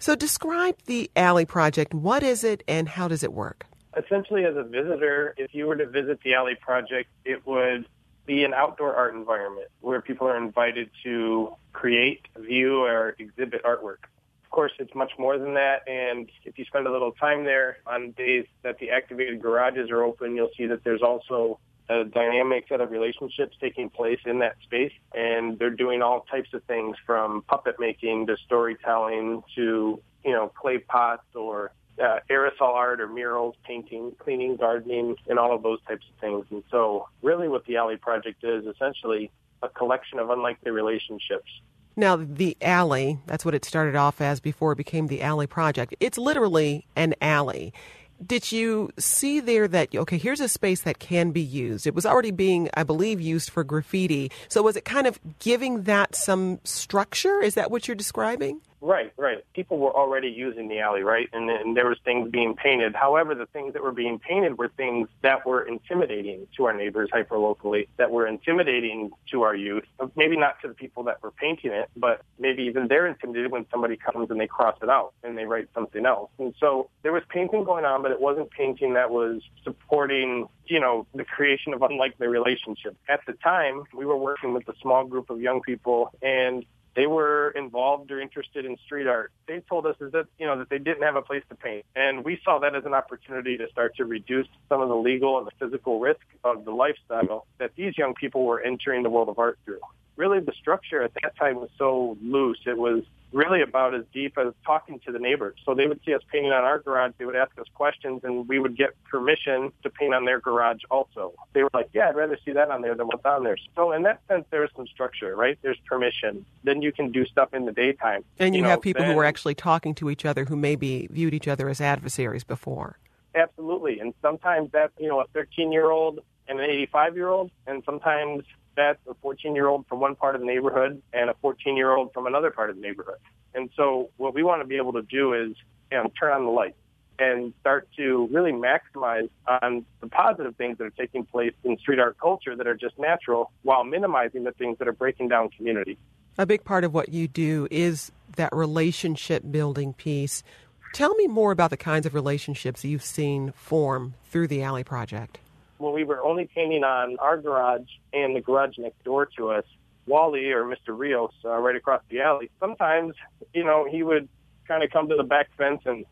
So describe the Alley Project. What is it and how does it work? Essentially, as a visitor, if you were to visit the Alley Project, it would be an outdoor art environment where people are invited to create, view, or exhibit artwork. Of course, it's much more than that, and if you spend a little time there on days that the activated garages are open, you'll see that there's also a dynamic set of relationships taking place in that space, and they're doing all types of things from puppet making to storytelling to, clay pots or aerosol art or murals, painting, cleaning, gardening, and all of those types of things. And so really what the Alley Project is essentially a collection of unlikely relationships. Now, the alley, that's what it started off as before it became the Alley Project. It's literally an alley. Did you see there that, okay, here's a space that can be used? It was already being, I believe, used for graffiti. So was it kind of giving that some structure? Is that what you're describing? Right. People were already using the alley, right? And there was things being painted. However, the things that were being painted were things that were intimidating to our neighbors hyperlocally, that were intimidating to our youth. Maybe not to the people that were painting it, but maybe even they're intimidated when somebody comes and they cross it out and they write something else. And so there was painting going on, but it wasn't painting that was supporting the creation of unlikely relationships. At the time, we were working with a small group of young people, and they were involved or interested in street art. They told us that they didn't have a place to paint. And we saw that as an opportunity to start to reduce some of the legal and the physical risk of the lifestyle that these young people were entering the world of art through. Really, the structure at that time was so loose. It was really about as deep as talking to the neighbors. So they would see us painting on our garage, they would ask us questions, and we would get permission to paint on their garage also. They were like, yeah, I'd rather see that on there than what's on there. So in that sense, there's some structure, right? There's permission. Then you can do stuff in the daytime. And you have people who are actually talking to each other who maybe viewed each other as adversaries before. Absolutely. And sometimes that's, a 13-year-old and an 85-year-old, and sometimes that's a 14-year-old from one part of the neighborhood and a 14-year-old from another part of the neighborhood. And so what we want to be able to do is turn on the light and start to really maximize on the positive things that are taking place in street art culture that are just natural while minimizing the things that are breaking down community. A big part of what you do is that relationship building piece. Tell me more about the kinds of relationships you've seen form through the Alley Project. When we were only painting on our garage and the garage next door to us, Wally, or Mr. Rios, right across the alley, sometimes, he would kind of come to the back fence and,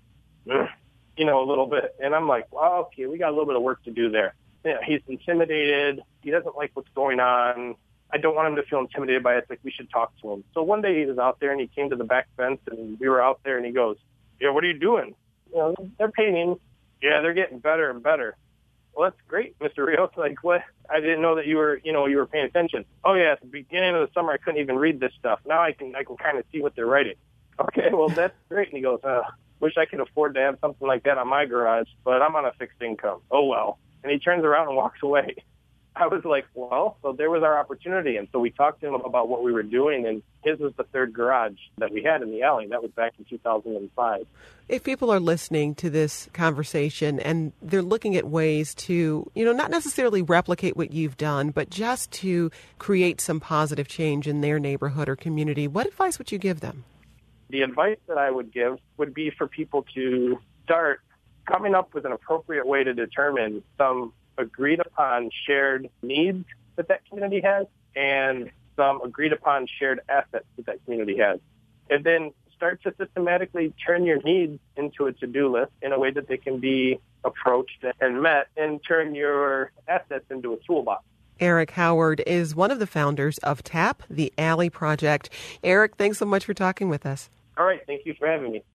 a little bit. And I'm like, well, okay, we got a little bit of work to do there. He's intimidated. He doesn't like what's going on. I don't want him to feel intimidated by it. It's like we should talk to him. So one day he was out there and he came to the back fence and we were out there and he goes, yeah, what are you doing? They're painting. Yeah, they're getting better and better. Well, that's great, Mr. Rios. Like, what? I didn't know that you were paying attention. Oh, yeah, at the beginning of the summer, I couldn't even read this stuff. Now I can kind of see what they're writing. Okay, well, that's great. And he goes, wish I could afford to have something like that on my garage, but I'm on a fixed income. Oh, well. And he turns around and walks away. I was like, well, so there was our opportunity. And so we talked to him about what we were doing, and his was the third garage that we had in the alley. That was back in 2005. If people are listening to this conversation and they're looking at ways to, not necessarily replicate what you've done, but just to create some positive change in their neighborhood or community, what advice would you give them? The advice that I would give would be for people to start coming up with an appropriate way to determine some agreed upon shared needs that community has and some agreed upon shared assets that community has. And then start to systematically turn your needs into a to-do list in a way that they can be approached and met, and turn your assets into a toolbox. Eric Howard is one of the founders of TAP, the Alley Project. Eric, thanks so much for talking with us. All right. Thank you for having me.